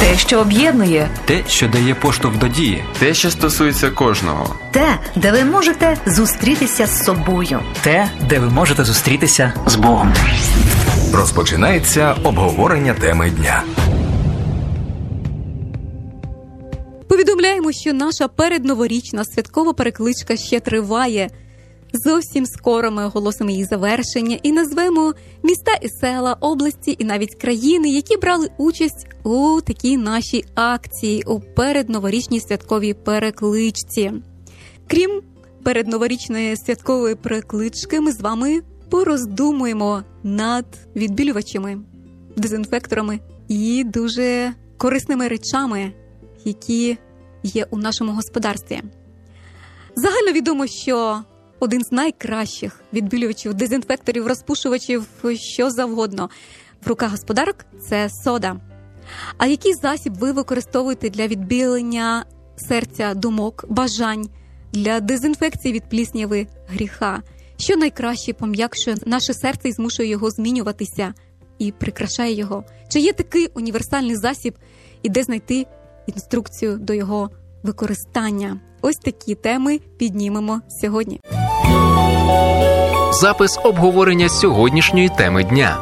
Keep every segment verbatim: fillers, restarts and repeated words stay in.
Те, що об'єднує. Те, що дає поштовх до дії. Те, що стосується кожного. Те, де ви можете зустрітися з собою. Те, де ви можете зустрітися з Богом. Розпочинається обговорення теми дня. Повідомляємо, що наша передноворічна святкова перекличка ще триває. Зовсім скоро ми оголосимо її завершення і назвемо міста і села, області і навіть країни, які брали участь у такій нашій акції, у передноворічній святковій перекличці. Крім передноворічної святкової переклички, ми з вами пороздумуємо над відбілювачами, дезінфекторами і дуже корисними речами, які є у нашому господарстві. Загально відомо, що один з найкращих відбілювачів, дезінфекторів, розпушувачів, що завгодно в руках господарок – це сода. А який засіб ви використовуєте для відбілення серця, думок, бажань, для дезінфекції від плісняви, гріха? Що найкраще пом'якшує наше серце і змушує його змінюватися і прикрашає його? Чи є такий універсальний засіб і де знайти інструкцію до його використання? Ось такі теми піднімемо сьогодні. Запис обговорення сьогоднішньої теми дня.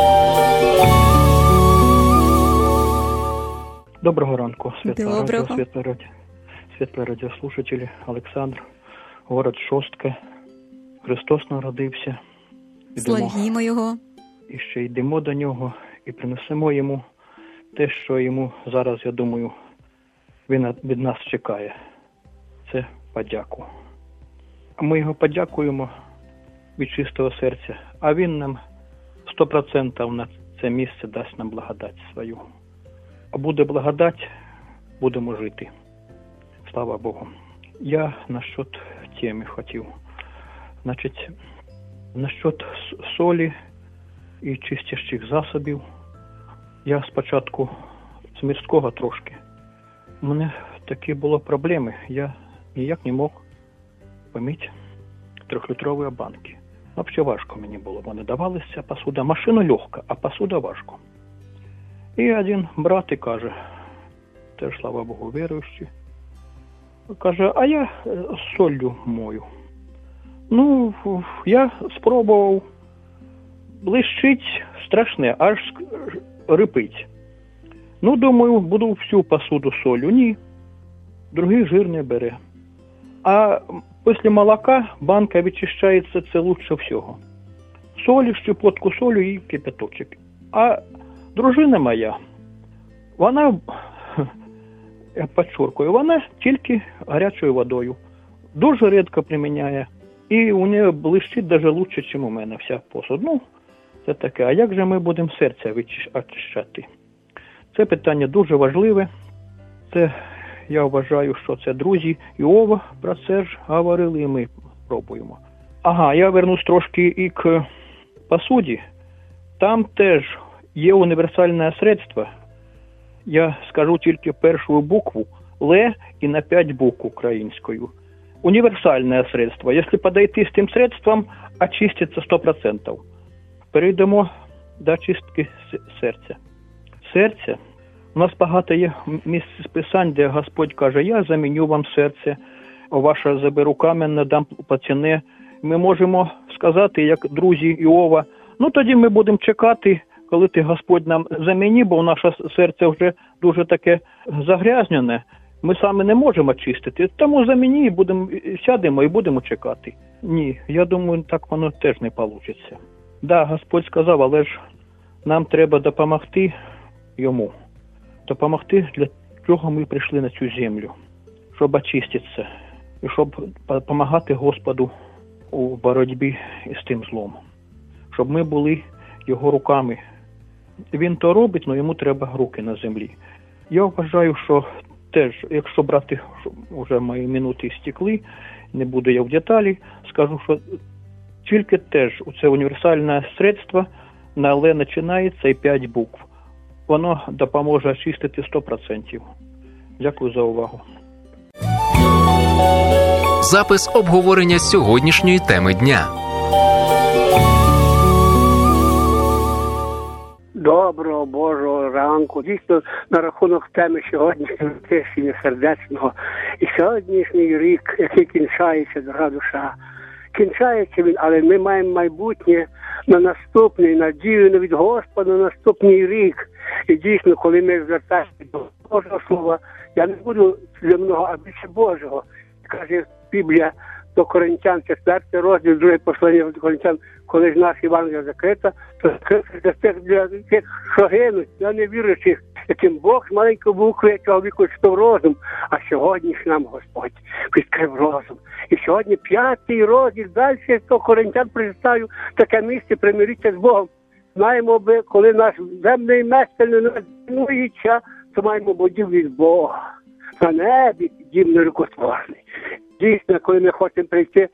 Доброго ранку, світле радіо, світле радіо, світле радіослушателі. Олександр, город Шостка. Христос народився. Славімо Його. І ще йдемо до Нього і принесемо Йому те, що Йому зараз, я думаю, Він від нас чекає. Це подяку. Ми Його подякуємо від чистого серця, а Він нам сто відсотків на це місце дасть нам благодать свою. А буде благодать, будемо жити. Слава Богу. Я насчет теми хотів. Значить, насчет солі і чистящих засобів. Я спочатку з мирського трошки. У мене такі були проблеми. Я ніяк не мог помити трьохлітрові банки. Взагалі важко мені було. Вони давалися посуда. Машина легка, а посуда важко. І один брат і каже, теж, слава Богу, віруючий, каже, а я з солью мою. Ну, я спробував, блищить страшне, аж рипить. Ну, думаю, буду всю посуду солью. Ні, другий жир не бере. А після молока банка відчищається, це лучше всього. Солі, щепотку солю і кипяточок. А дружина моя, вона, я підчеркую, вона тільки гарячою водою. Дуже рідко приміняє. І у неї блищить навіть лучше, ніж у мене вся посуд. Ну, це таке. А як же ми будемо серця очищати? Це питання дуже важливе. Це, я вважаю, що це друзі Іова про це ж говорили, і ми пробуємо. Ага, я вернусь трошки і к посуді. Там теж є універсальне средство. Я скажу тільки першу букву Л і на п'ять букв українською. Універсальне средство. Якщо подойти з тим средством, очиститься сто відсотків. Перейдемо до чистки серця. Серце. У нас багато є місць писань, де Господь каже, я заміню вам серце, ваше заберу камінь, дам пацяне. Ми можемо сказати, як друзі Іова, ну тоді ми будемо чекати, коли ти, Господь, нам заміні, бо наше серце вже дуже таке загрязнене. Ми самі не можемо очистити, тому заміні, будемо, сядемо і будемо чекати. Ні, я думаю, так воно теж не вийде. Так, да, Господь сказав, але ж нам треба допомогти Йому. Допомогти, для чого ми прийшли на цю землю. Щоб очиститися. І щоб допомагати Господу у боротьбі з тим злом. Щоб ми були Його руками. Він то робить, але йому треба руки на землі. Я вважаю, що теж, якщо брати, вже мої минути стекли, не буду я в деталі, скажу, що тільки теж це універсальне средство, на Л починається і п'ять букв. Воно допоможе очистити сто відсотків. Дякую за увагу. Запис обговорення сьогоднішньої теми дня. Доброго Божого ранку. Дійсно, на рахунок теми сьогоднішнього тишення сердечного. І сьогоднішній рік, який кінчається, дорога душа, кінчається він, але ми маємо майбутнє на наступний, надію від Господа на наступний рік. І дійсно, коли ми звертаємося до Божого Слова, я не буду земного, а більше Божого. Каже Біблія до Коринтян, четвертий розділ, друге послання до Коринтян, коли ж наша Євангелія закрита, то закрита для тих, для тих, що гинуть, для невіруючих, яким Бог з маленької букви цього віку читав розум, а сьогодні ж нам Господь відкрив розум. І сьогодні п'ятий розділ, далі до Коринтян прочитаю таке місце, примиріться з Богом. Маємо би, коли наш земний мешкаль не надінується, то маємо бодів від Бога. На небі дім нерукотворний. Дійсно, коли ми хочемо прийти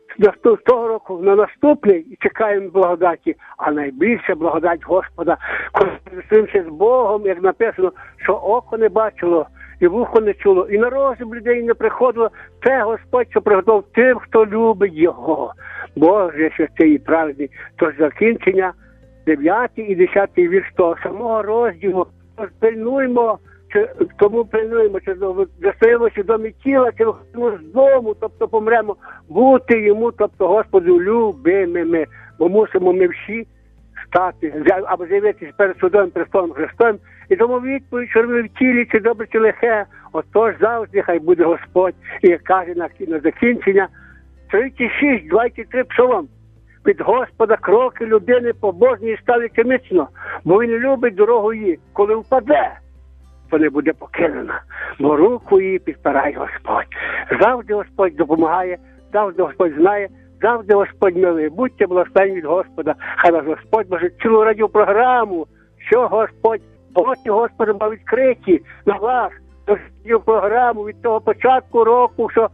з того року на наступний і чекаємо благодаті, а найбільша благодать Господа, коли зустрімося з Богом, як написано, що око не бачило, і вухо не чуло, і на розум людей не приходило, це Господь, що приготував тим, хто любить Його. Боже святий і праведний. Тож закінчення дев'ятий і десятий вірш того самого розділу. Тож пильнуємо, чи, тому пильнуємо, чи застаємося в домі тіла, чи виходимо з дому, тобто помремо, бути йому, тобто Господу любимими. Бо мусимо ми всі стати, або з'явитися перед судом, престолом Христом. І тому відповідь, що ми в тілі, чи добре, чи лихе, отож завжди хай буде Господь. І як каже на, на закінчення, тридцять шість, двадцять три псалом. Від Господа кроки людини побожні ставляться міцно, бо він любить дорогу її. Коли впаде, то не буде покинена, бо руку її підпирає Господь. Завжди Господь допомагає, завжди Господь знає, завжди Господь милий. Будьте благословені від Господа. Хай вас Господь може цілу радіопрограму, що Господь, очі Господа мав відкриті на вас, радіопрограму від того початку року, що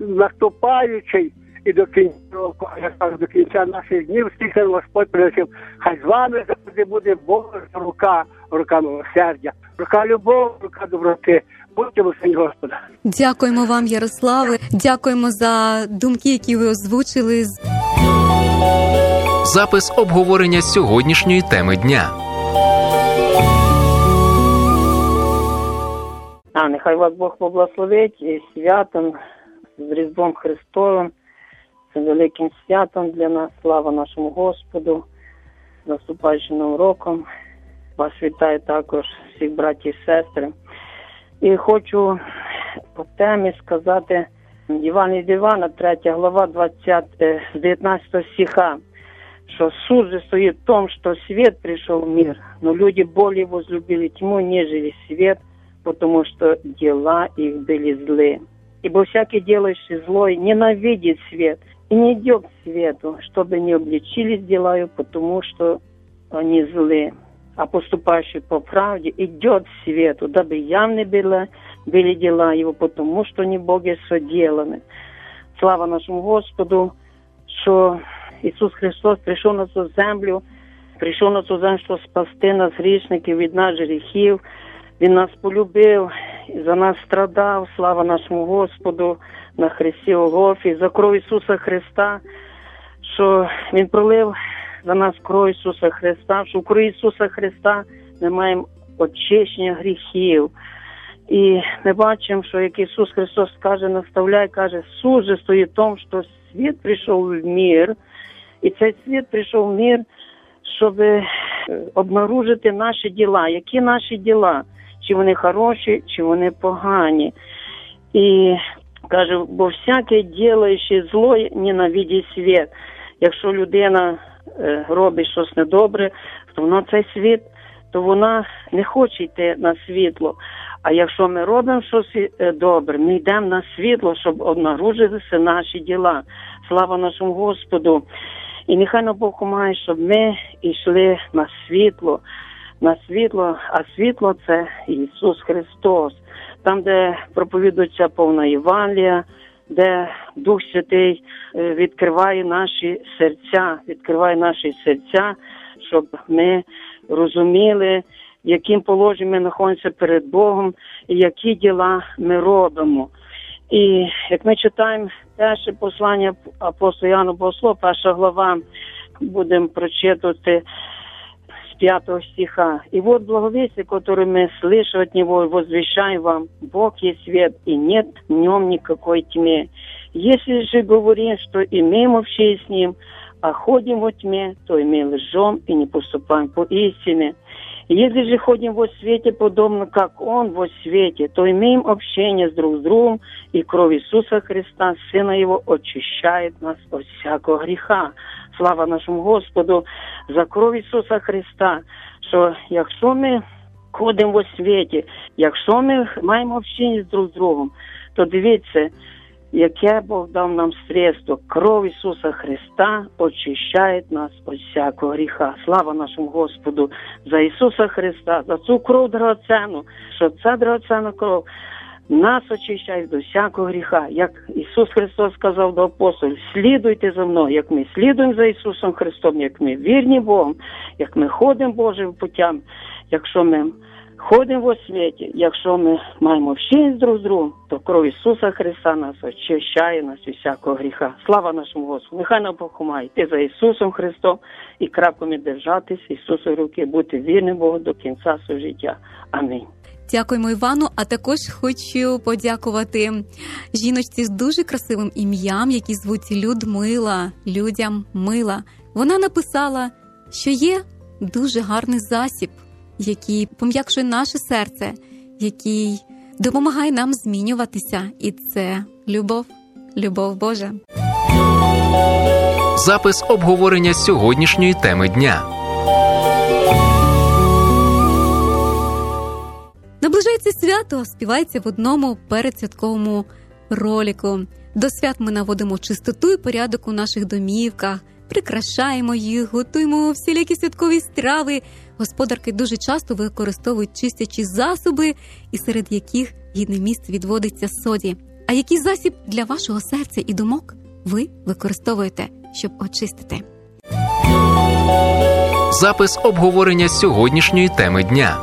наступаючий, і до кінця року, а я кажу, до кінця наших днів, стільки Господь прилетів. Хай з вами завжди буде Божа рука, рука милосердя, рука любові, рука доброти. Будьте благословені Господа. Дякуємо вам, Ярославе. Дякуємо за думки, які ви озвучили. Запис обговорення сьогоднішньої теми дня. А нехай вас Бог поблагословить і святом, з Різдвом Христовим. Це великим святом для нас. Слава нашому Господу, з наступаючим Новим роком. Вас вітаю також всіх братів і сестри. І хочу по темі сказати Євангелія від Івана, третя глава, двадцять, дев'ятнадцятого стиха, что суд же стоит в том, что свет пришел в мир, но люди более возлюбили тьму, нежели свет, потому что дела их были злы. Ибо всякий, делающий злой, ненавидит свет и не идет к свету, чтобы не обличились дела его, потому что они злы. А поступающий по правде идет к свету, дабы явны были, были дела его, потому что не Боги соделаны. Слава нашему Господу, что Ісус Христос прийшов на цю землю, прийшов на цю землю, щоб спасти нас, грішників, від нас гріхів. Він нас полюбив, за нас страдав, слава нашому Господу, на хресті Голгофі, за кров Ісуса Христа, що Він пролив за нас кров Ісуса Христа, що в крові Ісуса Христа ми маємо очищення гріхів. І ми бачимо, що як Ісус Христос каже, наставляє, каже, суд же стоїть в тому, що світ прийшов в мир, і цей світ прийшов в мир, щоб обнаружити наші діла. Які наші діла? Чи вони хороші, чи вони погані. І каже, бо всяке ділаючи зло, ненавидить світ. Якщо людина е, робить щось недобре, то вона цей світ, то вона не хоче йти на світло. А якщо ми робимо щось добре, ми йдемо на світло, щоб обнаружитися наші діла. Слава нашому Господу. І нехай нам Бог помагає, щоб ми йшли на світло, на світло, а світло – це Ісус Христос. Там, де проповідується повна Євангелія, де Дух Святий відкриває наші серця, відкриває наші серця, щоб ми розуміли, в яким положенні ми знаходимося перед Богом і які діла ми робимо. І як ми читаємо перше послання апостола Іоанна Богослова, перша глава, будемо прочитувати з пятого стиха. «И вот благовестие, которое мы слышим от Него, возвещаем вам, Бог есть свет, и нет в Нем никакой тьмы. Если же говорим, что имеем общее с Ним, а ходим во тьме, то имеем лжем и не поступаем по истине. Если же ходим во свете, подобно как Он во свете, то имеем общение с друг с другом, и кровь Иисуса Христа, Сына Его, очищает нас от всякого гріха». Слава нашому Господу за кров Ісуса Христа, що якщо ми ходимо во світі, якщо ми маємо общення з друг з другом, то дивіться, яке Бог дав нам средство. Кров Ісуса Христа очищає нас від всякого гріха. Слава нашому Господу за Ісуса Христа, за цю кров драгоценну, що ця драгоценна кров нас очищає до всякого гріха. Як Ісус Христос сказав до апостолів, слідуйте за мною, як ми слідуємо за Ісусом Христом, як ми вірні Богом, як ми ходимо Божим путям, якщо ми ходимо во світі, якщо ми маємо общення друг з другом, то кров Ісуса Христа нас очищає нас від всякого гріха. Слава нашому Господу. Нехай нам допомагає йти за Ісусом Христом і крапками держатись Ісусові руки, бути вірним Богу до кінця свого життя. Амінь. Дякуємо Івану, а також хочу подякувати жіночці з дуже красивим ім'ям, які звуть Людмила, людям мила. Вона написала, що є дуже гарний засіб, який пом'якшує наше серце, який допомагає нам змінюватися, і це любов, любов Божа. Запис обговорення сьогоднішньої теми дня. Наближається свято, співається в одному передсвятковому ролику. До свят ми наводимо чистоту і порядок у наших домівках, прикрашаємо їх, готуємо всілякі святкові страви. Господарки дуже часто використовують чистячі засоби, і серед яких гідне місце відводиться соді. А який засіб для вашого серця і думок ви використовуєте, щоб очистити? Запис обговорення сьогоднішньої теми дня.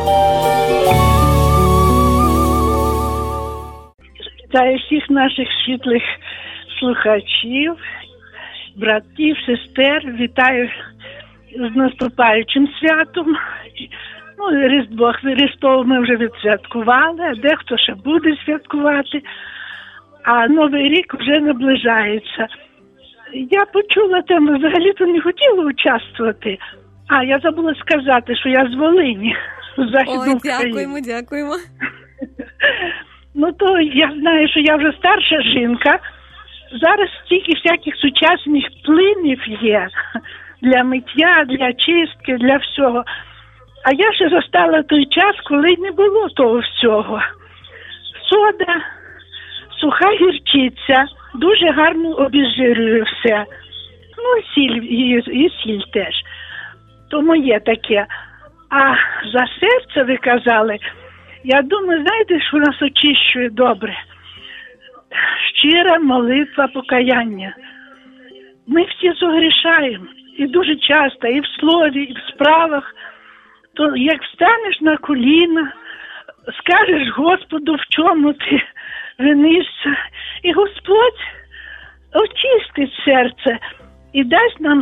Вітаю всіх наших світлих слухачів, братів, сестер. Вітаю з наступаючим святом. Ну, Різдво, Різдво ми вже відсвяткували, а дехто ще буде святкувати. А Новий рік вже наближається. Я почула тему, взагалі-то не хотіла участвувати. А, я забула сказати, що я з Волині, з Західної України. Ой, дякуємо, дякуємо. Ну, то я знаю, що я вже старша жінка. Зараз стільки всяких сучасних плинів є для миття, для чистки, для всього. А я ще застала той час, коли не було того всього. Сода, суха гірчиця, дуже гарно обезжирює все. Ну, сіль, і, і сіль теж. Тому є таке. А за серце, ви казали, я думаю, знаєте, що нас очищує добре? Щира молитва покаяння. Ми всі зогрішаємо. І дуже часто, і в слові, і в справах. То як встанеш на коліна, скажеш Господу, в чому ти винишся, і Господь очистить серце і дасть нам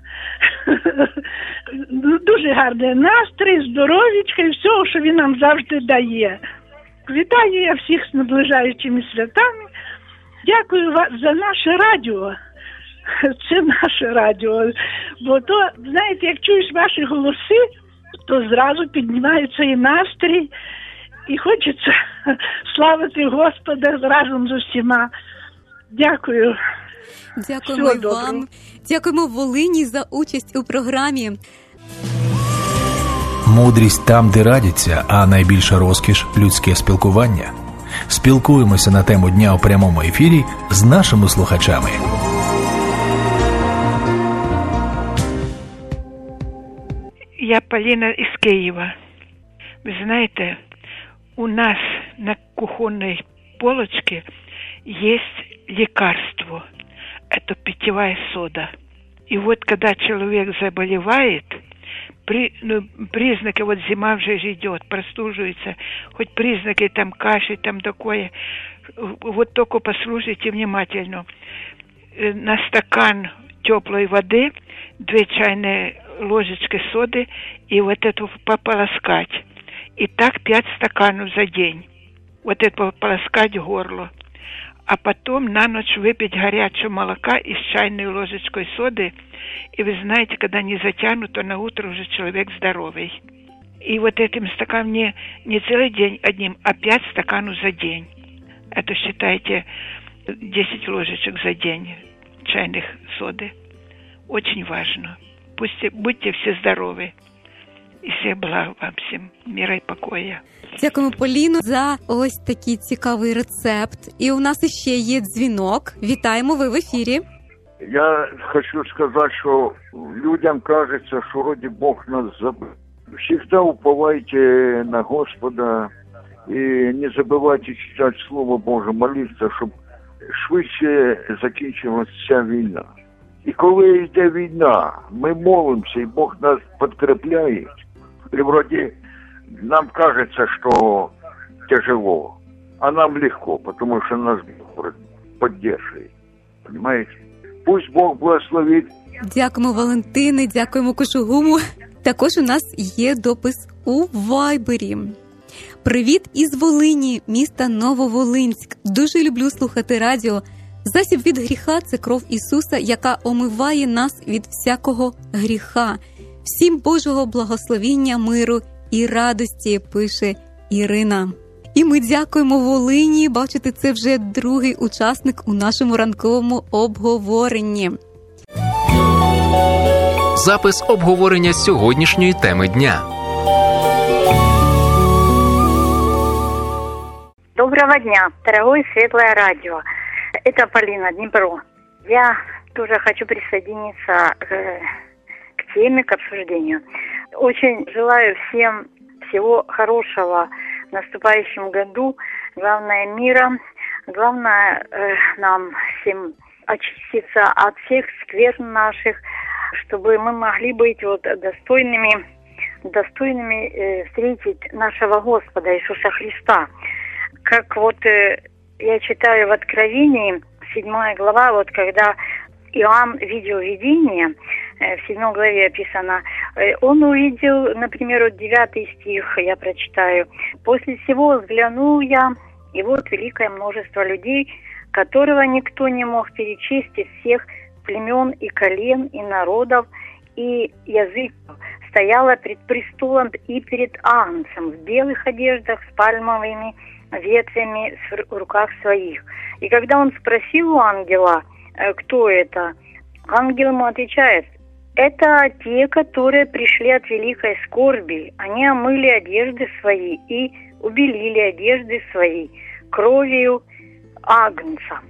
дуже гарний настрій, здоров'ячка і всього, що Він нам завжди дає. Вітаю я всіх з наближаючими святами. Дякую за наше радіо. Це наше радіо. Бо то, знаєте, як чуєш ваші голоси, то зразу піднімається і настрій, і хочеться славити Господа разом з усіма. Дякую. Дякуємо і вам. Дякуємо Волині за участь у програмі. Мудрість там, де радяться, а найбільша розкіш – людське спілкування. Спілкуємося на тему дня у прямому ефірі з нашими слухачами. Я Полина из Киева. Вы знаете, у нас на кухонной полочке есть лекарство. Это питьевая сода. И вот когда человек заболевает, при, ну, признаки, вот зима уже идет, простуживается, хоть признаки там кашель, там такое, вот только послушайте внимательно. На стакан теплой воды две чайные ложечки соды и вот эту пополоскать. И так пять стаканов за день. Вот это пополоскать горло. А потом на ночь выпить горячего молока и с чайной ложечкой соды. И вы знаете, когда не затянут, то на утро уже человек здоровый. И вот этим стаканом не, не целый день одним, а пять стаканов за день. Это, считайте, десять ложечек за день чайных соды. Очень важно. Пусть будьте все здоровы. І все благ вам всім, міра і покоя. Дякуємо, Поліно, за ось такий цікавий рецепт. І у нас іще є дзвінок. Вітаємо, ви в ефірі. Я хочу сказать, что людям кажется, что вроде Бог нас забыл. Всегда уповайте на Господа и не забывайте читать Слово Боже, молиться, щоб швидше закінчилася ця війна. І коли йде війна, ми молимося, і Бог нас підкріпляє. І вроде нам кажется, что тяжело, а нам легко, потому что нас Бог поддерживает. Понимаете? Пусть Бог благословит. Дякуємо, Валентине, дякуємо Кошугуму. Також у нас є допис у Вайбері. Привіт із Волині, міста Нововолинськ. Дуже люблю слухати радіо. Засіб від гріха – це кров Ісуса, яка омиває нас від всякого гріха. Всім Божого благословіння, миру і радості, пише Ірина. І ми дякуємо Волині. Бачите, це вже другий учасник у нашому ранковому обговоренні. Запис обговорення сьогоднішньої теми дня. Доброго дня, дорогое светлое радио. Это Полина, Днепро. Я тоже хочу присоединиться к, к теме, к обсуждению. Очень желаю всем всего хорошего в наступающем году. Главное мира. Главное э, нам всем очиститься от всех скверн наших, чтобы мы могли быть вот достойными, достойными э, встретить нашего Господа Иисуса Христа. Как вот э, я читаю в Откровении, седьмая глава, вот когда Иоанн видел видение, э, в седьмой главе описано, э, он увидел, например, вот девятый стих, я прочитаю. «После всего взглянул я, и вот великое множество людей, которого никто не мог перечесть из всех племен и колен, и народов, и языков, стояла пред престолом и перед Агнцем в белых одеждах с пальмовыми ветвями в руках своих. И когда он спросил у ангела, кто это, ангел ему отвечает: это те, которые пришли от великой скорби. Они омыли одежды свои и убелили одежды свои кровью Агнца».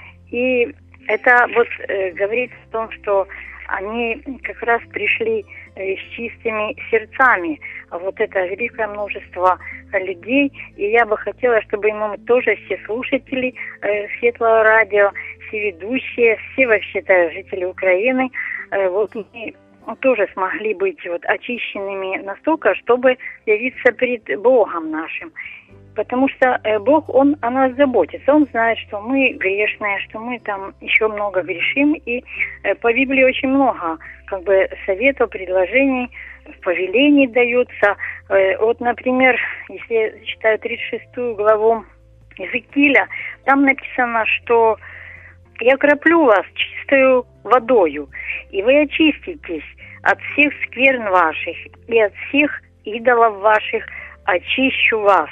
И это вот э, говорит о том, что они как раз пришли э, с чистыми сердцами. А вот это великое множество людей. И я бы хотела, чтобы мы тоже все слушатели э, Светлого радио, все ведущие, все вообще-то жители Украины, э, вот мы тоже смогли быть вот очищенными настолько, чтобы явиться пред Богом нашим. Потому что э, Бог, Он о нас заботится. Он знает, что мы грешные, что мы там еще много грешим. И э, по Библии очень много как бы советов, предложений, повелений даются. Э, вот, например, если я читаю тридцать шестую главу Иезекииля, там написано, что «Я окроплю вас чистою водою, и вы очиститесь от всех скверн ваших, и от всех идолов ваших очищу вас».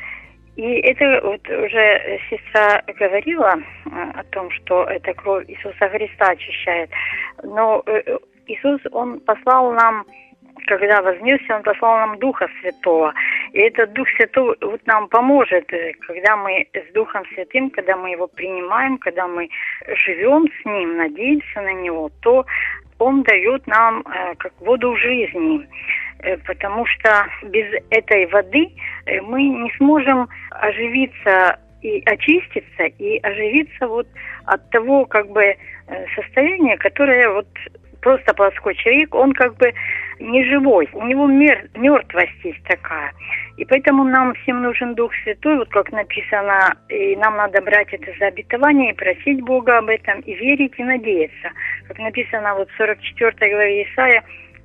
И это вот уже сестра говорила о том, что эта кровь Иисуса Христа очищает. Но Иисус, Он послал нам, когда вознесся, Он послал нам Духа Святого. И этот Дух Святой вот нам поможет, когда мы с Духом Святым, когда мы Его принимаем, когда мы живем с Ним, надеемся на Него, то Он дает нам как воду жизни. Потому что без этой воды мы не сможем оживиться и очиститься, и оживиться вот от того как бы состояния, которое вот просто плоской человек, он как бы не живой, у него мер, мертвость есть такая. И поэтому нам всем нужен Дух Святой, вот как написано, и нам надо брать это за обетование и просить Бога об этом, и верить, и надеяться. Как написано вот в сорок четвёртой главе Исаия,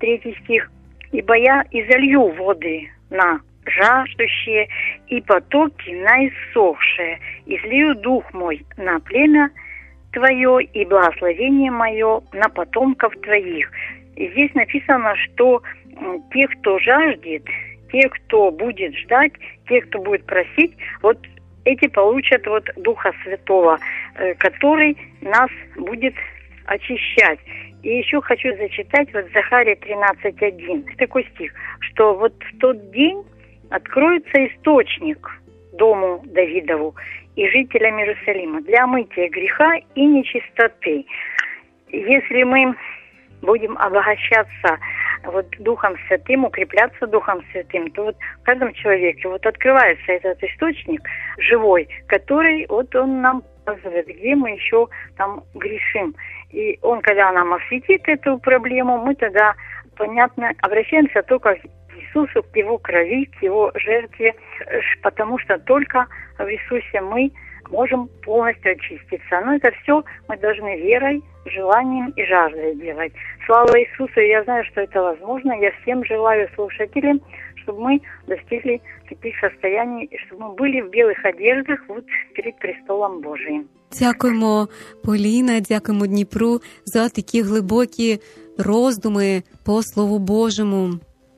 третий стих. «Ибо я изолью воды на жаждущие и потоки на иссохшие, излию дух мой на племя Твое и благословение мое на потомков Твоих». И здесь написано, что те, кто жаждет, те, кто будет ждать, те, кто будет просить, вот эти получат вот Духа Святого, который нас будет очищать. И еще хочу зачитать вот Захария тринадцать один, такой стих, что вот в тот день откроется источник дому Давидову и жителям Иерусалима для омытия греха и нечистоты. Если мы будем обогащаться вот Духом Святым, укрепляться Духом Святым, то вот в каждом человеке вот открывается этот источник живой, который вот он нам показывает, где мы еще там грешим. И он, когда нам осветит эту проблему, мы тогда, понятно, обращаемся только к Иисусу, к Его крови, к Его жертве, потому что только в Иисусе мы можем полностью очиститься. Но это все мы должны верой, желанием и жаждой делать. Слава Иисусу, я знаю, что это возможно. Я всем желаю слушателям, чтобы мы достигли таких состояний, и чтобы мы были в белых одеждах вот перед престолом Божиим. Дякуємо, Поліна, дякуємо Дніпру за такі глибокі роздуми по Слову Божому.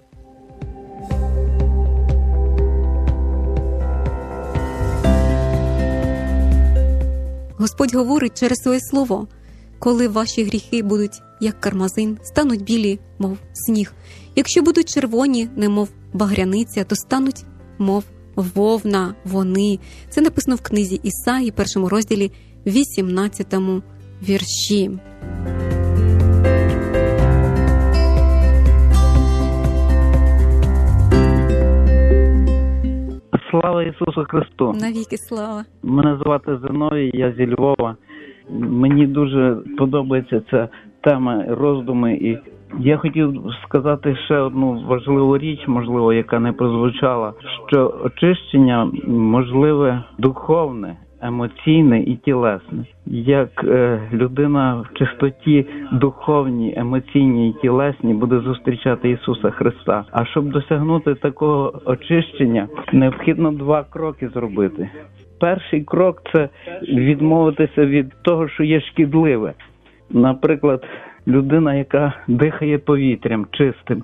Господь говорить через своє слово: коли ваші гріхи будуть, як кармазин, стануть білі, мов сніг. Якщо будуть червоні, немов багряниця, то стануть, мов вовна, вони. Це написано в книзі Ісаї, першому розділі, вісімнадцятому вірші. Слава Ісусу Христу! Навіки слава! Мене звати Зиновій, я зі Львова. Мені дуже подобається ця тема, роздуми. І я хотів сказати ще одну важливу річ, можливо, яка не прозвучала, що очищення можливе духовне, емоційне і тілесне. Як е, людина в чистоті духовній, емоційній і тілесній буде зустрічати Ісуса Христа. А щоб досягнути такого очищення, необхідно два кроки зробити. Перший крок – це відмовитися від того, що є шкідливе. Наприклад, людина, яка дихає повітрям чистим,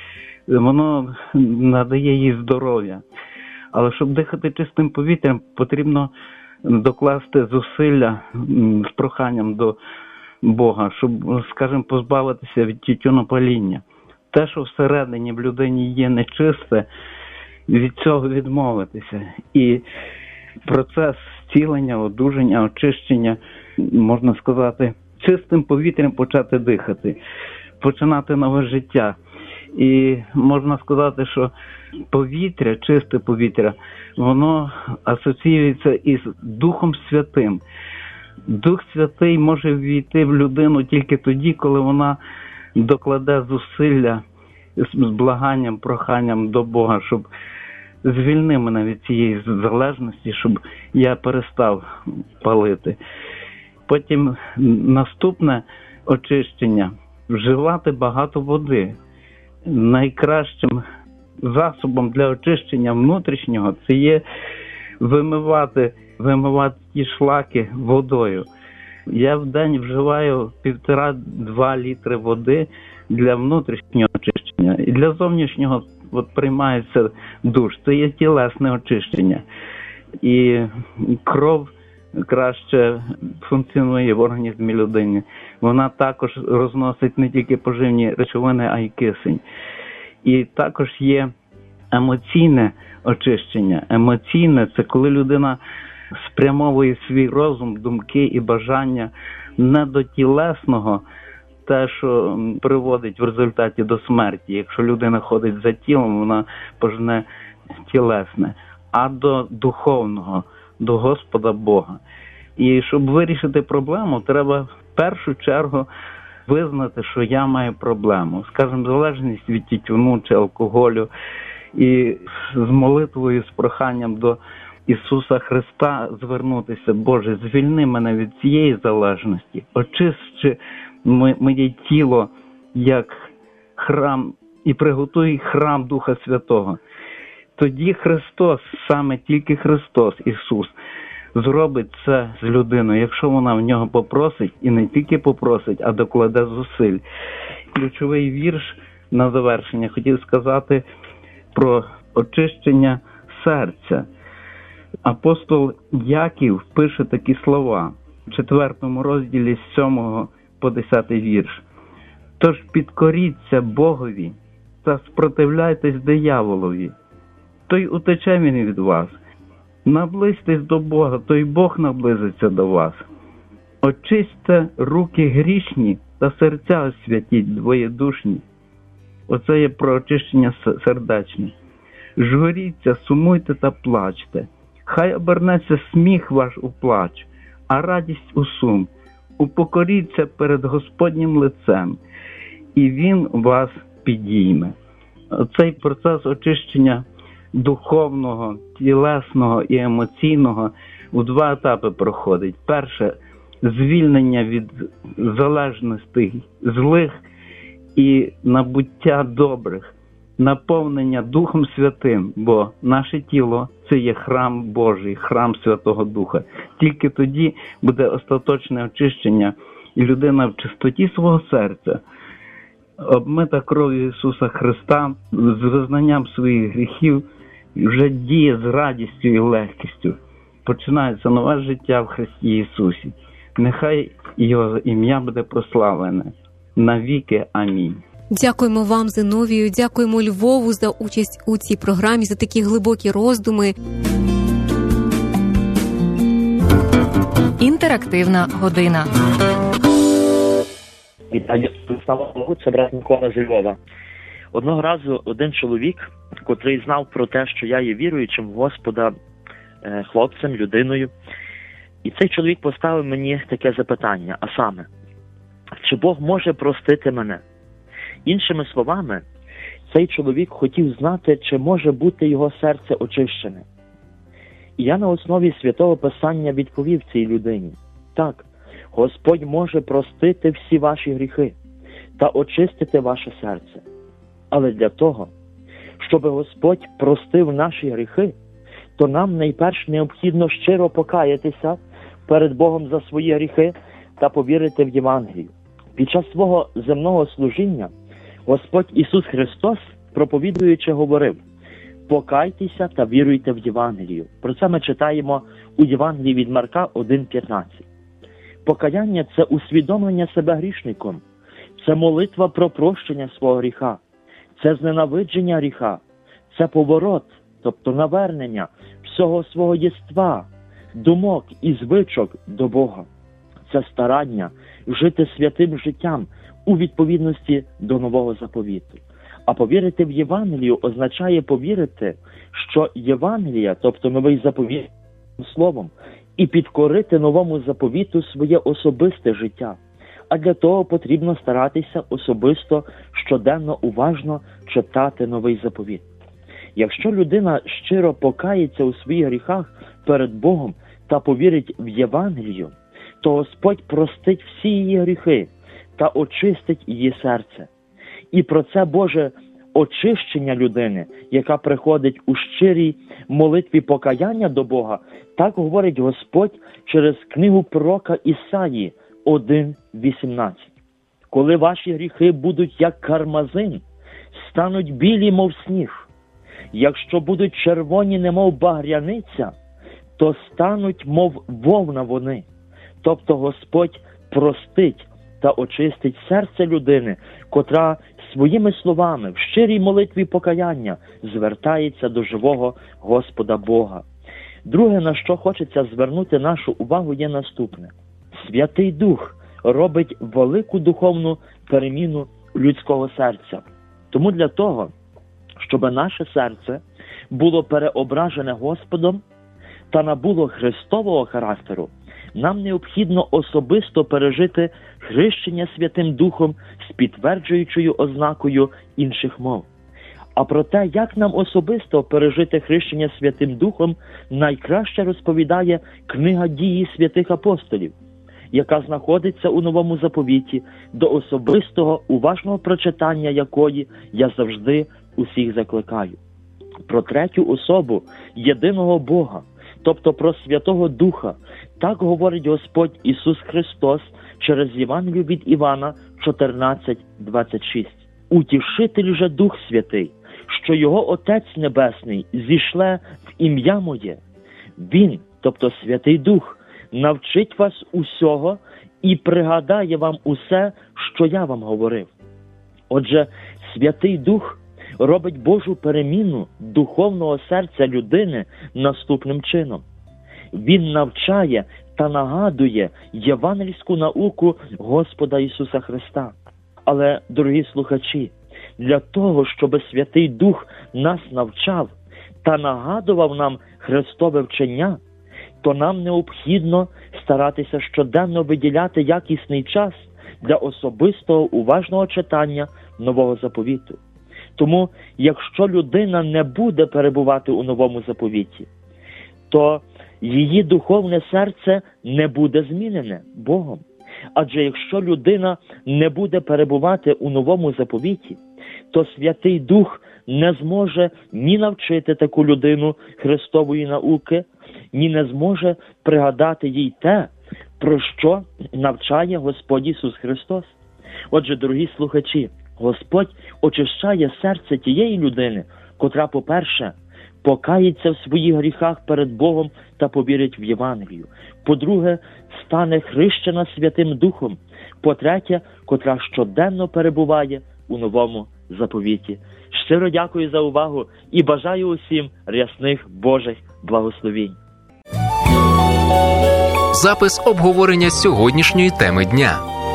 воно надає їй здоров'я. Але щоб дихати чистим повітрям, потрібно докласти зусилля з проханням до Бога, щоб, скажімо, позбавитися від тютюнопаління. Те, що всередині в людині є нечисте, від цього відмовитися. І процес зцілення, одужання, очищення, можна сказати, чистим повітрям почати дихати, починати нове життя. І можна сказати, що повітря, чисте повітря, воно асоціюється із Духом Святим. Дух Святий може ввійти в людину тільки тоді, коли вона докладе зусилля з благанням, проханням до Бога, щоб звільни мене від цієї залежності, щоб я перестав палити. Потім наступне очищення – вживати багато води. Найкращим засобом для очищення внутрішнього – це є вимивати, вимивати ті шлаки водою. Я в день вживаю півтора-два літри води для внутрішнього очищення. І для зовнішнього от приймається душ. Це є тілесне очищення. І кров краще функціонує в організмі людини. Вона також розносить не тільки поживні речовини, а й кисень. І також є емоційне очищення. Емоційне – це коли людина спрямовує свій розум, думки і бажання не до тілесного, те, що приводить в результаті до смерті. Якщо людина ходить за тілом, вона пожне тілесне, а до духовного, до Господа Бога. І щоб вирішити проблему, треба в першу чергу визнати, що я маю проблему. Скажімо, залежність від тютюну чи алкоголю. І з молитвою, з проханням до Ісуса Христа звернутися: Боже, звільни мене від цієї залежності, очисти моє тіло як храм і приготуй храм Духа Святого. Тоді Христос, саме тільки Христос, Ісус, зробить це з людиною, якщо вона в нього попросить, і не тільки попросить, а докладе зусиль. Ключовий вірш на завершення хотів сказати про очищення серця. Апостол Яків пише такі слова в четвертому розділі з сьомого по десятий вірш. «Тож підкоріться Богові та спротивляйтесь дияволові, то й утече він від вас. Наблизьтесь до Бога, то й Бог наблизиться до вас. Очистьте руки грішні та серця освятіть двоєдушні». Оце є про очищення сердечне. «Журіться, сумуйте та плачте. Хай обернеться сміх ваш у плач, а радість у сум. Упокоріться перед Господнім лицем, і Він вас підійме». Цей процес очищення духовного, тілесного і емоційного у два етапи проходить. Перше – звільнення від залежностей злих і набуття добрих, наповнення Духом Святим, бо наше тіло – це є храм Божий, храм Святого Духа. Тільки тоді буде остаточне очищення, і людина в чистоті свого серця, обмита кров'ю Ісуса Христа, з визнанням своїх гріхів, вже діє з радістю і легкістю. Починається нове життя в Христі Ісусі. Нехай Його ім'я буде прославлене. Навіки. Амінь. Дякуємо вам, Зиновію, дякуємо Львову за участь у цій програмі, за такі глибокі роздуми. Інтерактивна година. Вітаю, слава Богу, це брат Микола з Львова. Одного разу один чоловік, котрий знав про те, що я є віруючим в Господа, хлопцем, людиною, і цей чоловік поставив мені таке запитання, а саме, чи Бог може простити мене? Іншими словами, цей чоловік хотів знати, чи може бути його серце очищене. І я на основі Святого Писання відповів цій людині: так, Господь може простити всі ваші гріхи та очистити ваше серце. Але для того, щоб Господь простив наші гріхи, то нам найперш необхідно щиро покаятися перед Богом за свої гріхи та повірити в Євангелію. Під час свого земного служіння Господь Ісус Христос, проповідуючи, говорив: «Покайтеся та віруйте в Євангелію». Про це ми читаємо у Євангелії від Марка один п'ятнадцять. Покаяння – це усвідомлення себе грішником, це молитва про прощення свого гріха, це зненавидження гріха, це поворот, тобто навернення всього свого єства, думок і звичок до Бога. Це старання жити святим життям у відповідності до нового заповіту. А повірити в Євангелію означає повірити, що Євангелія, тобто новий заповіт, словом, і підкорити новому заповіту своє особисте життя. А для того потрібно старатися особисто, щоденно, уважно читати новий заповіт. Якщо людина щиро покається у своїх гріхах перед Богом та повірить в Євангелію, то Господь простить всі її гріхи та очистить її серце. І про це Боже очищення людини, яка приходить у щирій молитві покаяння до Бога, так говорить Господь через книгу пророка Ісаї один вісімнадцять. «Коли ваші гріхи будуть як кармазин, стануть білі, мов сніг. Якщо будуть червоні, немов багряниця, то стануть, мов вовна вони». Тобто Господь простить та очистить серце людини, котра своїми словами в щирій молитві покаяння звертається до живого Господа Бога. Друге, на що хочеться звернути нашу увагу, є наступне. Святий Дух робить велику духовну переміну людського серця. Тому для того, щоб наше серце було переображене Господом та набуло Христового характеру, нам необхідно особисто пережити хрещення Святим Духом з підтверджуючою ознакою інших мов. А про те, як нам особисто пережити хрещення Святим Духом, найкраще розповідає книга «Дії святих апостолів». яка знаходиться у Новому Заповіті, до особистого, уважного прочитання якої я завжди усіх закликаю. Про третю особу єдиного Бога, тобто про Святого Духа, так говорить Господь Ісус Христос через Євангелію від Івана чотирнадцять двадцять шість. «Утішитель же Дух Святий, що Його Отець Небесний зішле в ім'я Моє. Він, тобто Святий Дух, навчить вас усього і пригадає вам усе, що я вам говорив». Отже, Святий Дух робить Божу переміну духовного серця людини наступним чином. Він навчає та нагадує євангельську науку Господа Ісуса Христа. Але, дорогі слухачі, для того, щоб Святий Дух нас навчав та нагадував нам Христове вчення, то нам необхідно старатися щоденно виділяти якісний час для особистого уважного читання Нового Заповіту. Тому, якщо людина не буде перебувати у Новому Заповіті, то її духовне серце не буде змінене Богом. Адже якщо людина не буде перебувати у Новому Заповіті, то Святий Дух не зможе ні навчити таку людину Христової науки, ні не зможе пригадати їй те, про що навчає Господь Ісус Христос. Отже, дорогі слухачі, Господь очищає серце тієї людини, котра, по-перше, покається в своїх гріхах перед Богом та повірить в Євангелію. По-друге, стане хрещена Святим Духом. По-третє, котра щоденно перебуває у Новому Заповіті. Щиро дякую за увагу і бажаю усім рясних Божих благословінь. Запис обговорення сьогоднішньої теми дня.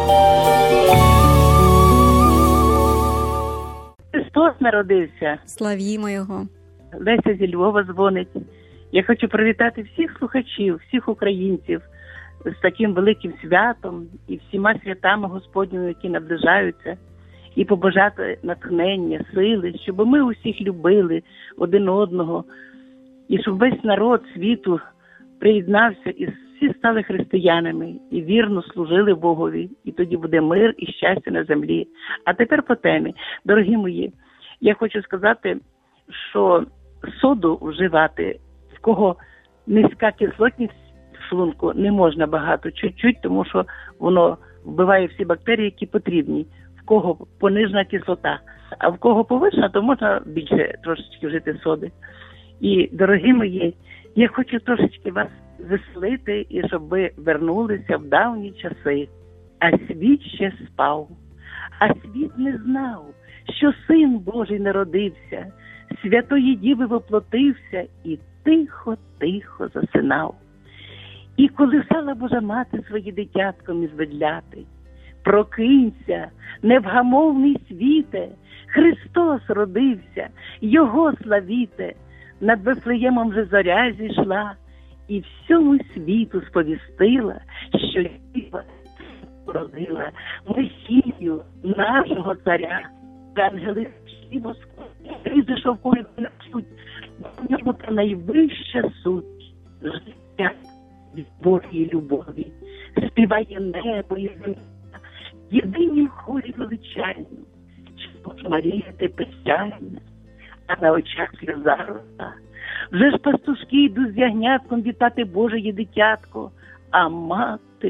Христос народився. Славімо Його. Леся зі Львова дзвонить. Я хочу привітати всіх слухачів, всіх українців з таким великим святом і всіма святами Господніми, які наближаються, і побажати натхнення, сили, щоб ми усіх любили один одного, і щоб весь народ світу приєднався і всі стали християнами і вірно служили Богові, і тоді буде мир і щастя на землі. А тепер по темі. Дорогі мої, я хочу сказати, що соду вживати, в кого низька кислотність в шлунку, не можна багато, чуть-чуть, тому що воно вбиває всі бактерії, які потрібні. В кого понижена кислота, а в кого повишена, то можна більше трошечки вжити соди. І, дорогі мої, я хочу трошечки вас веселити, і щоб ви вернулися в давні часи. А світ ще спав, а світ не знав, що Син Божий народився, Святої Діви воплотився і тихо-тихо засинав. І колисала Божа Мати своє дитятком із ведляти. Прокинься, невгамовний світе, Христос родився, Його славіте. Над Вифлеємом же зоря зійшла, і всьому світу сповістила, що Діва родила Месію, нашого царя. Ангели всі Москви, зайшов коли чуть, в ньому та найвища суть життя від Божої любові. Співає небо і земля, єдині в хорі величайно, що Марія ти печальна, а на очах сльоза роса. Вже ж пастушки йдуть з ягнятком вітати Божеє дитятко, а мати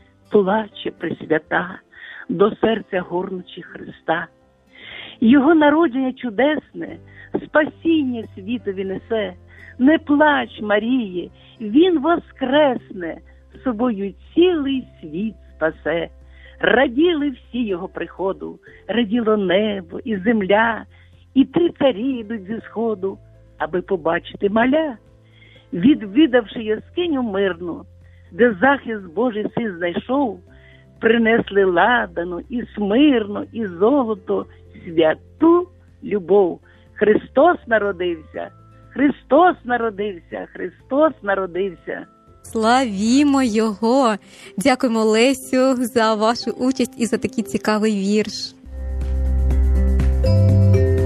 плаче пресвята, до серця горнучи Христа. Його народження чудесне, спасіння світові несе. Не плач, Маріє, він воскресне, собою цілий світ спасе. Раділи всі його приходу, раділо небо і земля, і три царі йдуть зі сходу, аби побачити маля. Відвідавши яскиню мирну, де захист Божий син знайшов, принесли ладану і смирно, і золото, святу любов. Христос народився, Христос народився, Христос народився. Славімо Його! Дякуємо, Лесю, за вашу участь і за такий цікавий вірш.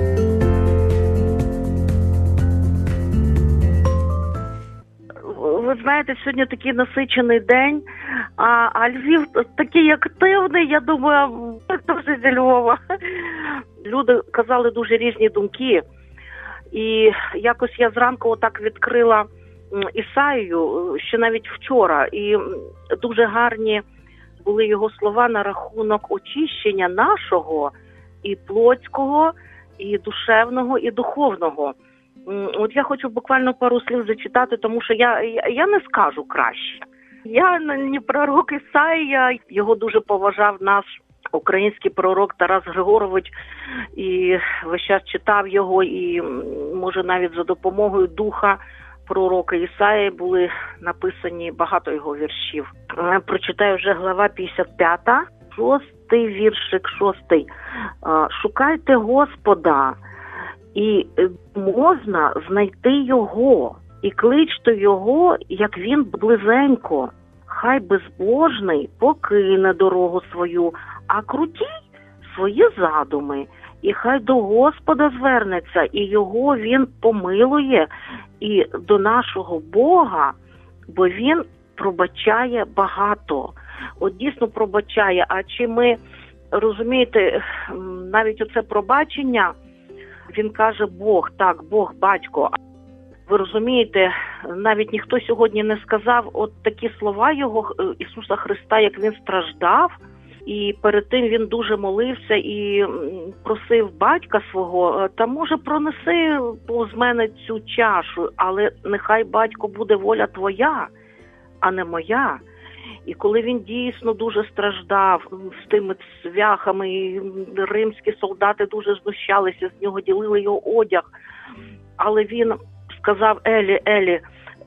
Ви ви знаєте, сьогодні такий насичений день, а, а Львів такий активний, я думаю, дуже зі Львова. Люди казали дуже різні думки, і якось я зранку отак відкрила Ісаїю, ще навіть вчора, і дуже гарні були його слова на рахунок очищення нашого і плотського, і душевного, і духовного. От я хочу буквально пару слів зачитати, тому що я, я, я не скажу краще. Я не пророк Ісаїя, його дуже поважав наш український пророк Тарас Григорович, і весь час читав його, і, може, навіть за допомогою духа пророка Ісаї були написані багато його віршів. Я прочитаю вже глава п'ятдесят п'ята, шостий віршик, шостий. «Шукайте Господа, і можна знайти Його, і кличте Його, як Він близенько. Хай безбожний покине дорогу свою, а крутій свої задуми. І хай до Господа звернеться, і Його Він помилує, і до нашого Бога, бо Він пробачає багато». От дійсно пробачає. А чи ми, розумієте, навіть оце пробачення, він каже Бог, так, Бог, батько. Ви розумієте, навіть ніхто сьогодні не сказав от такі слова його, Ісуса Христа, як він страждав, і перед тим він дуже молився і просив батька свого, та може пронеси повз мене цю чашу, але нехай, батько, буде воля твоя, а не моя. І коли він дійсно дуже страждав з тими цвяхами, і римські солдати дуже знущалися з нього, ділили його одяг, але він сказав Елі, Елі,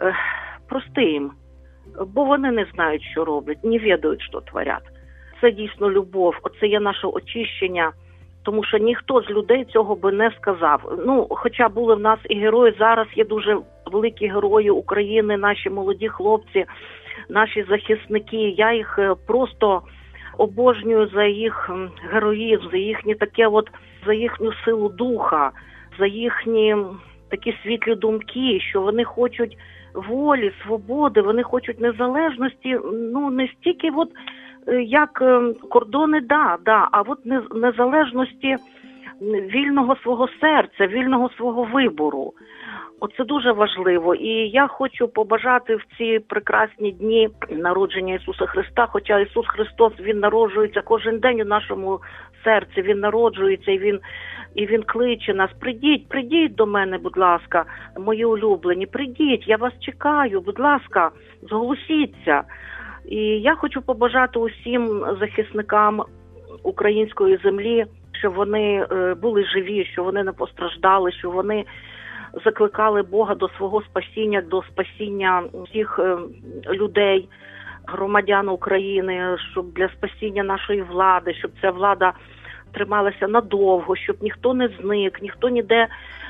прости їм, бо вони не знають, що роблять, не відають, що творять. Це дійсно любов, оце є наше очищення, тому що ніхто з людей цього би не сказав. Ну, хоча були в нас і герої, зараз є дуже великі герої України, наші молоді хлопці, наші захисники. Я їх просто обожнюю за їх героїзм, за їхні таке от, за їхню силу духа, за їхні такі світлі думки, що вони хочуть волі, свободи, вони хочуть незалежності, ну не стільки от як кордони, да, да, а от незалежності вільного свого серця, вільного свого вибору. Оце дуже важливо. І я хочу побажати в ці прекрасні дні народження Ісуса Христа, хоча Ісус Христос, Він народжується кожен день у нашому серці, Він народжується і Він, і він кличе нас. Прийдіть, прийдіть до мене, будь ласка, мої улюблені, прийдіть, я вас чекаю, будь ласка, зголосіться. І я хочу побажати усім захисникам української землі, щоб вони були живі, що вони не постраждали, що вони закликали Бога до свого спасіння, до спасіння всіх людей, громадян України, щоб для спасіння нашої влади, щоб ця влада трималася надовго, щоб ніхто не зник, ніхто ніде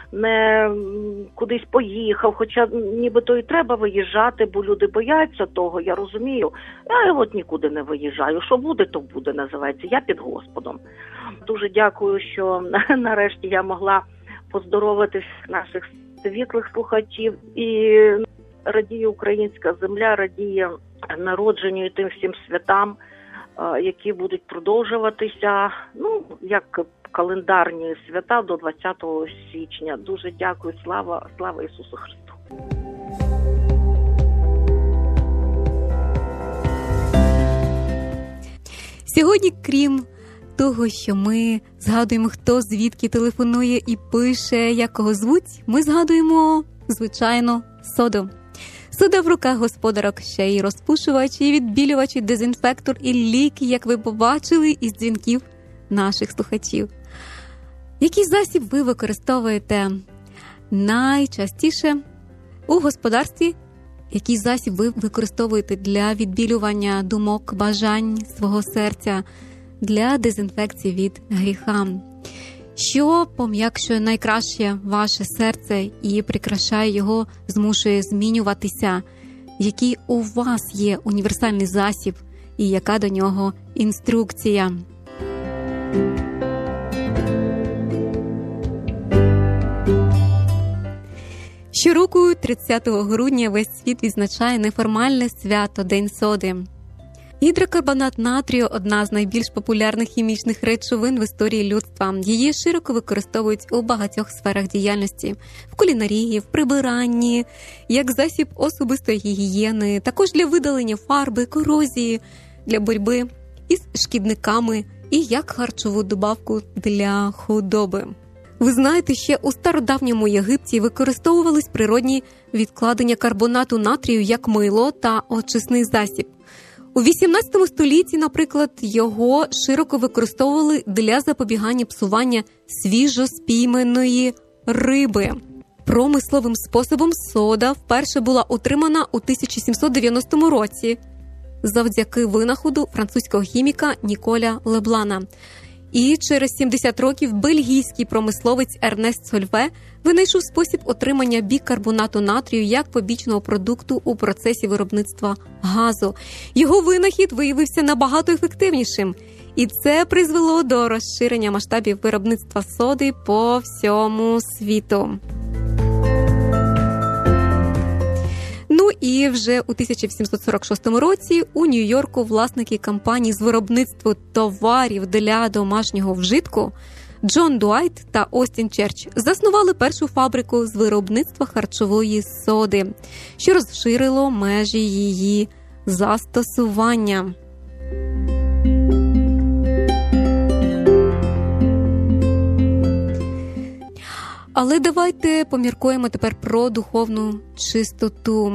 не кудись поїхав, хоча нібито і треба виїжджати, бо люди бояться того, я розумію. Я от нікуди не виїжджаю. Що буде, то буде, називається. Я під Господом. Дуже дякую, що нарешті я могла поздоровити всіх наших світлих слухачів. І радіє українська земля, радіє народженню і тим всім святам, які будуть продовжуватися, ну, як календарні свята до двадцятого січня. Дуже дякую. Слава, слава Ісусу Христу. Сьогодні, крім того, що ми згадуємо, хто звідки телефонує і пише, як кого звуть, ми згадуємо, звичайно, соду. Сода в руках господарок ще й розпушувач, і відбілювач, і дезінфектор, і ліки, як ви побачили із дзвінків наших слухачів. Який засіб ви використовуєте найчастіше у господарстві? Який засіб ви використовуєте для відбілювання думок, бажань свого серця, для дезінфекції від гріха? Що пом'якшує найкраще ваше серце і прикрашає його, змушує змінюватися? Який у вас є універсальний засіб і яка до нього інструкція? Щороку тридцятого грудня весь світ відзначає неформальне свято День соди. Гідрокарбонат натрію – одна з найбільш популярних хімічних речовин в історії людства. Її широко використовують у багатьох сферах діяльності – в кулінарії, в прибиранні, як засіб особистої гігієни, також для видалення фарби, корозії, для боротьби із шкідниками і як харчову добавку для худоби. Ви знаєте, ще у стародавньому Єгипті використовувались природні відкладення карбонату натрію як мило та очисний засіб. У вісімнадцятому столітті, наприклад, його широко використовували для запобігання псування свіжоспійманої риби. Промисловим способом сода вперше була отримана у тисяча сімсот дев'яностому році завдяки винаходу французького хіміка Ніколя Леблана. І через сімдесят років бельгійський промисловець Ернест Сольве винайшов спосіб отримання бікарбонату натрію як побічного продукту у процесі виробництва газу. Його винахід виявився набагато ефективнішим, і це призвело до розширення масштабів виробництва соди по всьому світу. Ну і вже у тисяча вісімсот сорок шостому році у Нью-Йорку власники компаній з виробництва товарів для домашнього вжитку Джон Дуайт та Остін Черч заснували першу фабрику з виробництва харчової соди, що розширило межі її застосування. Але давайте поміркуємо тепер про духовну чистоту.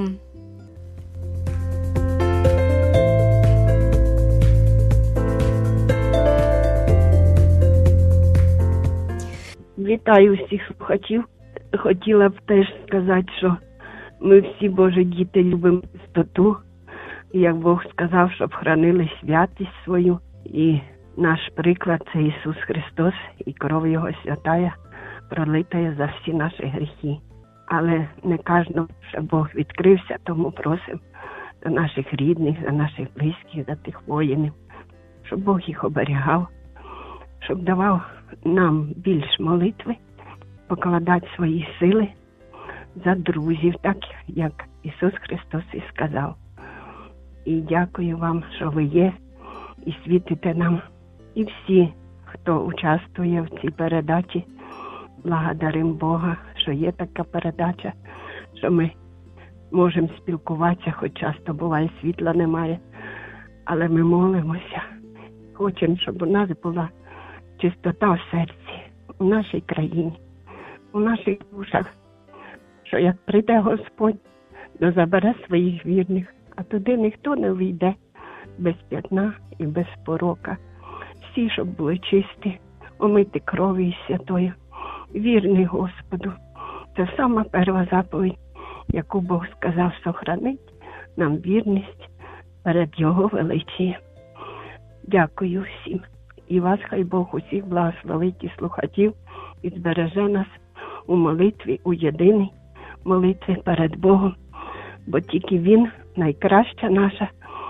Вітаю всіх слухачів. Хотіла б теж сказати, що ми всі Божі діти любимо чистоту. Як Бог сказав, щоб хранили святість свою. І наш приклад – це Ісус Христос і кров Його святая, пролитає за всі наші гріхи. Але не кожному ще Бог відкрився, тому просимо за наших рідних, за наших близьких, за тих воїнів, щоб Бог їх оберігав, щоб давав нам більш молитви, покладати свої сили за друзів, так як Ісус Христос і сказав. І дякую вам, що ви є і світите нам. І всі, хто участвує в цій передачі, благодаримо Бога, що є така передача, що ми можемо спілкуватися, хоч часто буває світла немає, але ми молимося. Хочемо, щоб у нас була чистота в серці, у нашій країні, у наших душах, що як прийде Господь, то забере своїх вірних, а туди ніхто не вийде без п'ятна і без порока. Всі, щоб були чисті, омиті кров'ю святою, вірний Господу. Це сама перша заповідь, яку Бог сказав сохранить нам вірність перед Його величієм. Дякую всім. І вас хай Бог усіх благословить і слухачів і збереже нас у молитві, у єдиній молитві перед Богом, бо тільки Він найкраща наша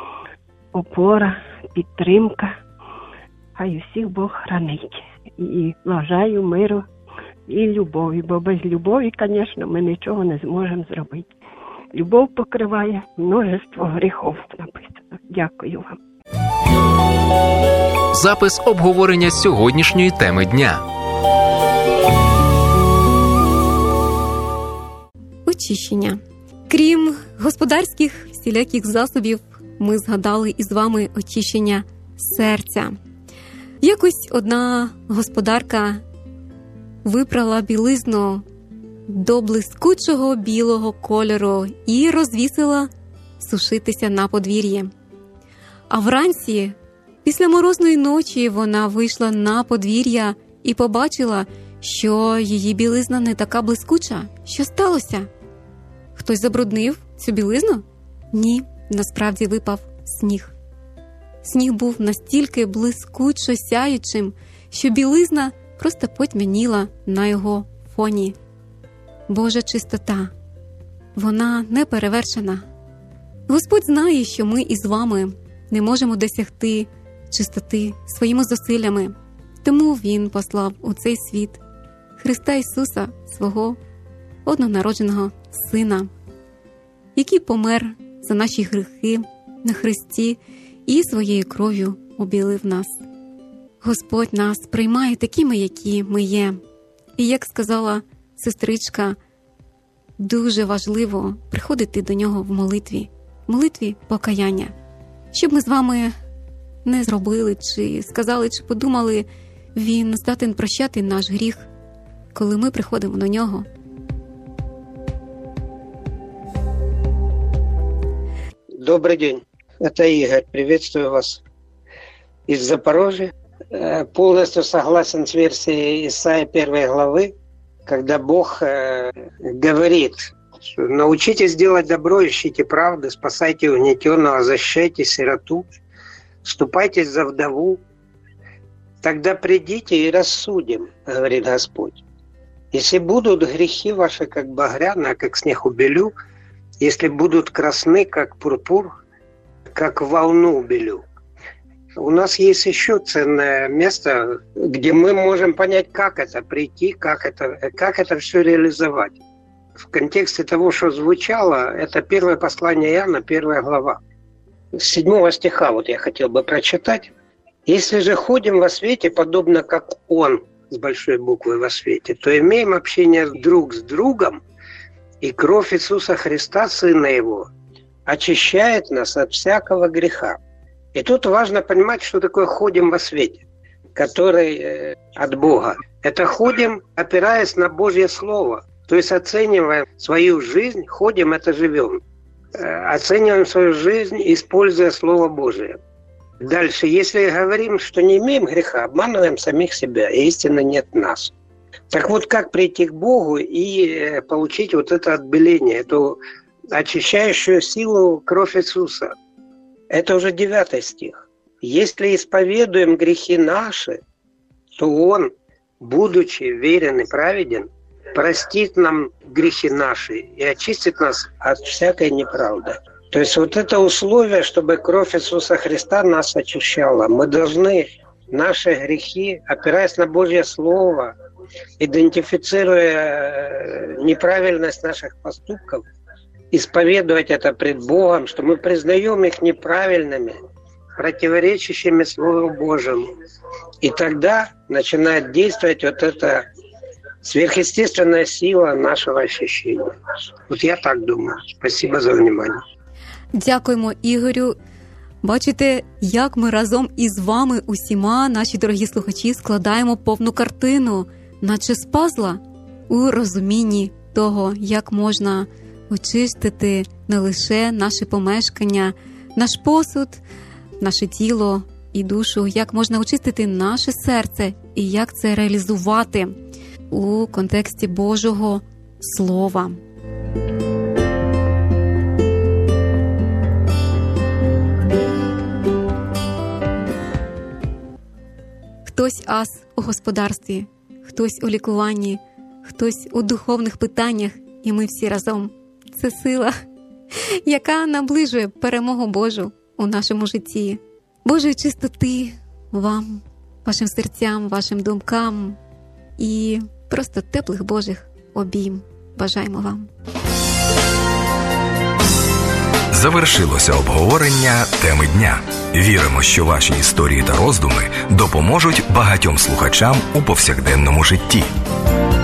опора, підтримка. Хай усіх Бог хранить. І бажаю миру і любові, бо без любові, звісно, ми нічого не зможемо зробити. Любов покриває множество гріхів, написано. Дякую вам. Запис обговорення сьогоднішньої теми дня. Очищення. Крім господарських всіляких засобів, ми згадали із вами очищення серця. Якось одна господарка випрала білизну до блискучого білого кольору і розвісила сушитися на подвір'ї. А вранці, після морозної ночі, вона вийшла на подвір'я і побачила, що її білизна не така блискуча. Що сталося? Хтось забруднив цю білизну? Ні, насправді випав сніг. Сніг був настільки блискучо сяючим, що білизна просто потьмяніла на його фоні. Божа чистота, вона не перевершена. Господь знає, що ми із вами не можемо досягти чистоти своїми зусиллями. Тому Він послав у цей світ Христа Ісуса, свого однонародженого Сина, який помер за наші гріхи на хресті і своєю кров'ю обілив нас. Господь нас приймає такими, які ми є. І як сказала сестричка, дуже важливо приходити до Нього в молитві, в молитві покаяння. Щоб ми з вами не зробили, чи сказали, чи подумали, Він здатен прощати наш гріх, коли ми приходимо до Нього. Добрый день, это Игорь, приветствую вас из Запорожья. Полностью согласен с версией Исаии первой главы, когда Бог говорит, что научитесь делать добро, ищите правды, спасайте угнетенного, защищайте сироту, вступайтесь за вдову. Тогда придите и рассудим, говорит Господь. Если будут грехи ваши, как багряные, как снег убелю, если будут красны, как пурпур, как волну убелю. У нас есть еще ценное место, где мы можем понять, как это прийти, как это, как это все реализовать. В контексте того, что звучало, это первое послание Иоанна, первая глава. С седьмого стиха вот я хотел бы прочитать. «Если же ходим во свете, подобно как Он, с большой буквы во свете, то имеем общение друг с другом, и кровь Иисуса Христа, Сына Его, очищает нас от всякого греха». И тут важно понимать, что такое «ходим во свете», который э, от Бога. Это ходим, опираясь на Божье Слово. То есть оценивая свою жизнь, ходим – это живем. Э, оцениваем свою жизнь, используя Слово Божие. Дальше, если говорим, что не имеем греха, обманываем самих себя, и истины нет в нас. Так вот, как прийти к Богу и получить вот это отбеление, эту очищающую силу кровь Иисуса? Это уже девятый стих. «Если исповедуем грехи наши, то Он, будучи верен и праведен, простит нам грехи наши и очистит нас от всякой неправды». То есть вот это условие, чтобы кровь Иисуса Христа нас очищала. Мы должны наши грехи, опираясь на Божье Слово, идентифицируя неправильность наших поступков, исповедовать это пред Богом, что мы признаем их неправильными, противоречащими Слову Божьему. И тогда начинает действовать вот эта сверхъестественная сила нашего ощущения. Вот я так думаю. Спасибо за внимание. Дякуємо, Ігорю. Бачите, як ми разом із вами усіма, наші дорогі слухачі, складаємо повну картину, наче з пазла, у розумінні того, як можна очистити не лише наше помешкання, наш посуд, наше тіло і душу, як можна очистити наше серце і як це реалізувати у контексті Божого Слова. Хтось ас у господарстві, хтось у лікуванні, хтось у духовних питаннях, і ми всі разом. Це сила, яка наближує перемогу Божу у нашому житті. Божої чистоти вам, вашим серцям, вашим думкам і просто теплих Божих обійм. Бажаємо вам. Завершилося обговорення теми дня. Віримо, що ваші історії та роздуми допоможуть багатьом слухачам у повсякденному житті.